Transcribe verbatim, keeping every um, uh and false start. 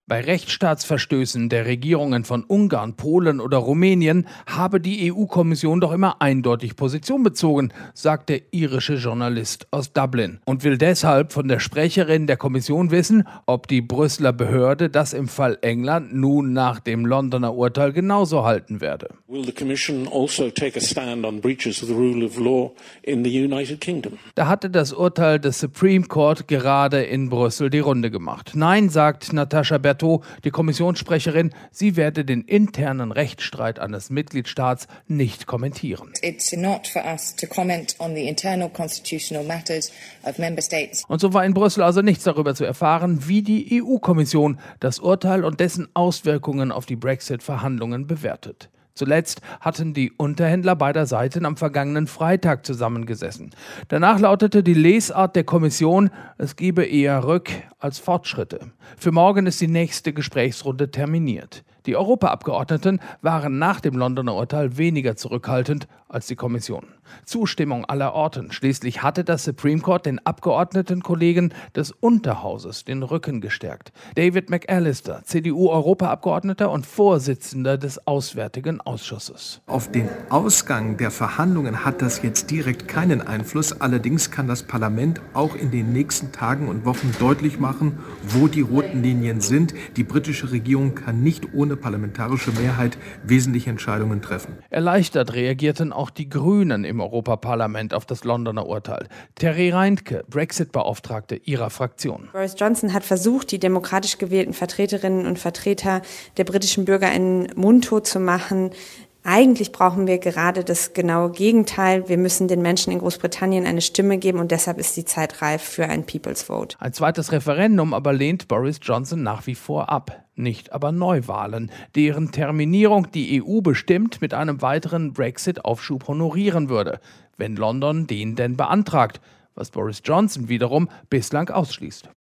Bei Rechtsstaatsverstößen der Regierungen von Ungarn, Polen oder Rumänien habe die E U-Kommission doch immer eindeutig Position bezogen, sagt der irische Journalist aus Dublin und will deshalb von der Sprecherin der Kommission wissen, ob die Brüsseler Behörde das im Fall England nun nach dem Londoner Urteil genauso halten werde. Will the Commission also take a stand on breaches of the rule of law in the United Kingdom? Da hatte das Urteil des Supreme Court gerade in Brüssel die Runde gemacht. Nein, sagt Natascha Berthaud, die Kommissionssprecherin, sie werde den internen Rechtsstreit eines Mitgliedstaats nicht kommentieren. It's not for us to comment on the internal constitutional matters of member states. Und so war in Brüssel also nichts darüber zu erfahren, wie die E U-Kommission das Urteil und dessen Auswirkungen auf die Brexit-Verhandlungen bewertet. Zuletzt hatten die Unterhändler beider Seiten am vergangenen Freitag zusammengesessen. Danach lautete die Lesart der Kommission, es gebe eher Rück- als Fortschritte. Für morgen ist die nächste Gesprächsrunde terminiert. Die Europaabgeordneten waren nach dem Londoner Urteil weniger zurückhaltend als die Kommission. Zustimmung aller Orten. Schließlich hatte das Supreme Court den Abgeordnetenkollegen des Unterhauses den Rücken gestärkt. David McAllister, C D U-Europaabgeordneter und Vorsitzender des Auswärtigen Ausschusses. Auf den Ausgang der Verhandlungen hat das jetzt direkt keinen Einfluss. Allerdings kann das Parlament auch in den nächsten Tagen und Wochen deutlich machen, wo die roten Linien sind. Die britische Regierung kann nicht ohne parlamentarische Mehrheit wesentliche Entscheidungen treffen. Erleichtert reagierten auch die Grünen im Europaparlament auf das Londoner Urteil. Terry Reintke, Brexit-Beauftragte ihrer Fraktion. Boris Johnson hat versucht, die demokratisch gewählten Vertreterinnen und Vertreter der britischen Bürger in mundtot zu machen. Eigentlich brauchen wir gerade das genaue Gegenteil. Wir müssen den Menschen in Großbritannien eine Stimme geben und deshalb ist die Zeit reif für ein People's Vote. Ein zweites Referendum aber lehnt Boris Johnson nach wie vor ab. Nicht aber Neuwahlen, deren Terminierung die E U bestimmt mit einem weiteren Brexit-Aufschub honorieren würde, wenn London den denn beantragt, was Boris Johnson wiederum bislang ausschließt.